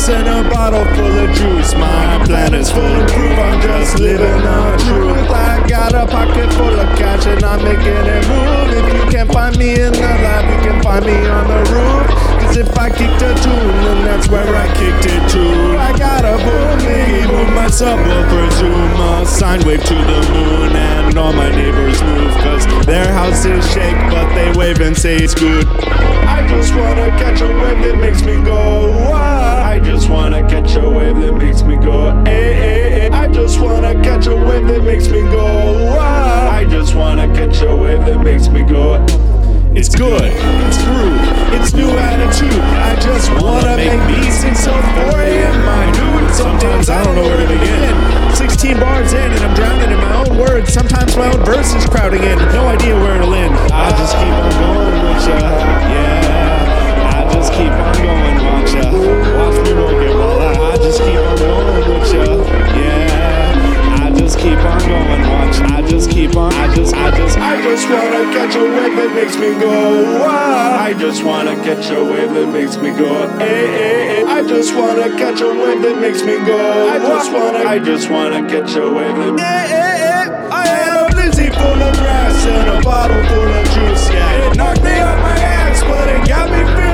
grass and a bottle full of juice. My plan is full of proof, I'm just living the truth. I got a pocket full of cash and I'm making it move. If you can't find me in the lab, you can find me on the roof. Cause if I kicked a tune, then that's where I kicked it to. I got a boom, move my subwoofer, zoom, a sine wave to the moon. And all my neighbors move, cause their houses shake, but they wave and say it's good. I just wanna catch a wave that makes me go, ah. I just wanna catch a wave that makes me go, eh, eh, eh. I just wanna catch a wave that makes me go, ah. I just wanna catch a wave that makes me go. It's good, it's groove, it's new attitude. I just wanna make music so 4 a.m. my dude. Sometimes I don't know where to begin. 16 bars in and I'm drowning in my own words. Sometimes my own verse is crowding in. No idea where it'll end. I just keep on going with ya, yeah. I just keep on going, watch ya. Watch me work it while I just keep on going with ya, yeah. I just keep on going, watch. I just keep on, I just wanna catch a wave that makes me go, ah. I just wanna catch a wave that makes me go, eh, eh, eh. I just wanna catch a wave that makes me go, I just wanna catch a wave that, eh, eh, eh. I had a blizzy full of grass and a bottle full of juice, yeah. It knocked me off my ass, but it got me feeling